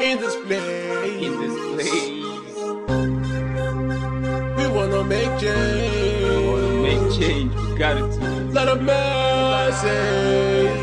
in this place. In this place. We wanna make change. We wanna make change. We got it to. Lot of mercy.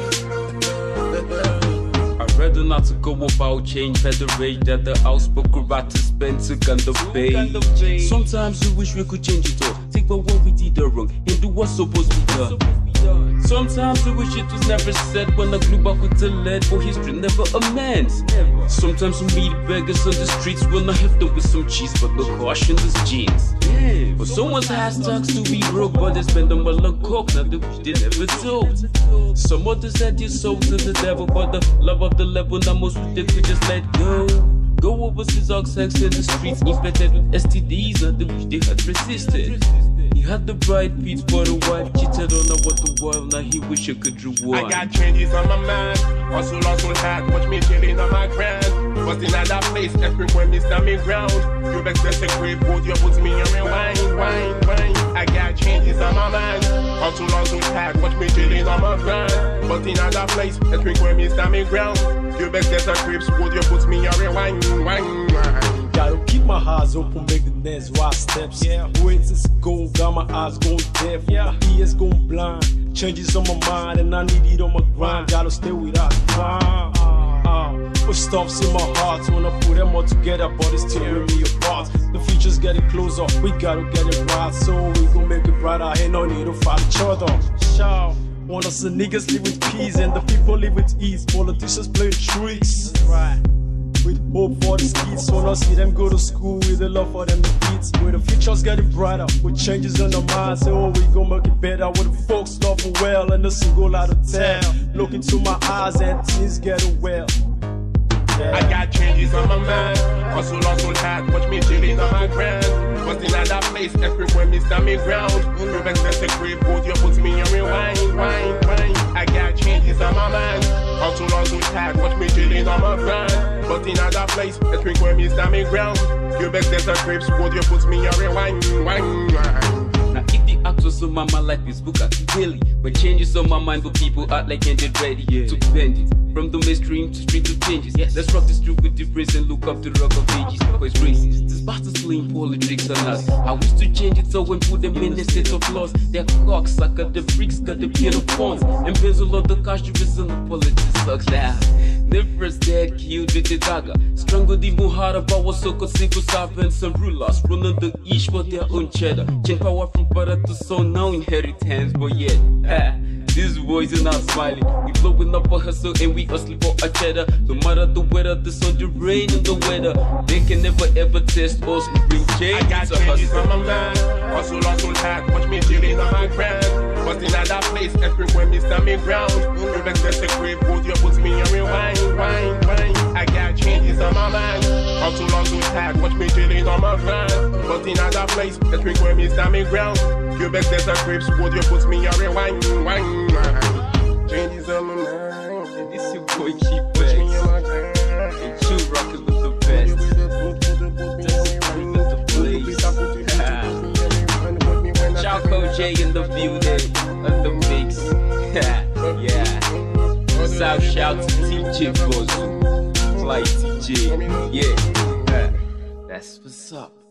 I'd rather not to go about change, federate that the outspoken writers spend to gun the bay. Sometimes we wish we could change it all. Take back what we did wrong and do what's supposed to be done. Sometimes we wish it was never said when I glue back with the lead, for history never amends. Sometimes we meet beggars on the streets, when I hit them with some cheese, but the caution is jeans. But someone's hashtags to be broke, but they spend them all on coke, not the wish they never told. Some others had your soul to the devil, but the love of the level, now most of they could just let go. Go overseas, hog sex in the streets, infected with STDs, not the wish they had resisted. He had the bride beats, but the wife cheated on her with the world. Now he wish he could rewind. I got changes on my mind. Hustle hard, watch me chilling on my grind. But in other place, every when me stand me ground. You best dress a great boat, you put me on rewind, wine. I got changes on my mind. Hustle hard, watch me chilling on my grind. But in other place, every when me stand me ground. You best dress a great boat, you put me on rewind, wine. Gotta keep my eyes open, make the next right steps. Wait till it's go, got my eyes going deaf, my ears going blind. Changes on my mind and I need it on my grind. Gotta stay without the grind. Put stops in my heart when I put them all together, but it's tearing me apart. The future's getting closer, we gotta get it right, so we gon' make it brighter. Ain't no need to fight each other. Shout. Want us the niggas live with peace and the people live with ease. Politicians playing tricks. Right. With hope for the kids, so now see them go to school with a love for them to kids. Where the future's getting brighter, with changes in the mind. Say, oh, we gon' make it better. With the folks loving well, and the single out of town. Look into my eyes and things getting well. I got changes on my mind. Hustle hard, watch me chilling on my grind. But in other place, everywhere me stand me ground. You best dress a great boat, you put me on rewind, wine. I got changes on my mind. Hustle hard, watch me chilling on my grind. But in other place, everywhere me stand me ground. You best dress a great boat, you put me on rewind, wine. Now if the actors on my mind like this book are really, but changes on my mind, but people act like ain't they ready to bend it. From the mainstream to street to changes. Let's rock this truth with difference and look up the rock of ages. Cause it's racist, this bastards playing politics on us. I wish to change it so when put them in a state of loss. They're cocksucker, the freaks got the piano phones. Embezzle all the cash you and the politics sucks now. Never's dead, killed with the dagger. Strangled even harder, power so-called civil servants and rulers. Running the each for their own cheddar. Change power from brother to son, now inheritance, but yet, these boys are not smiling. We blowing up a hustle and we hustling for a cheddar. No matter the weather, the sun, the rain and the weather, they can never ever test us. We bring change. I got changes on my mind. Hustle hard, watch me chilling on my grind. But in other place, everywhere me stand me ground. You best dress a great boat, you put me on rewind, wine. I got changes on my mind. Hustle hard, watch me chilling on my grind. But in other place, everywhere me stand me ground. You best dress a great boat, you put me on rewind, wine. Changes on my mind. And this your boy Keep Back. And you rockin' with the best. Choco J in the building, on the mix. Yeah. South shout to TJ Bozu, Fly TJ. Yeah. That's what's up.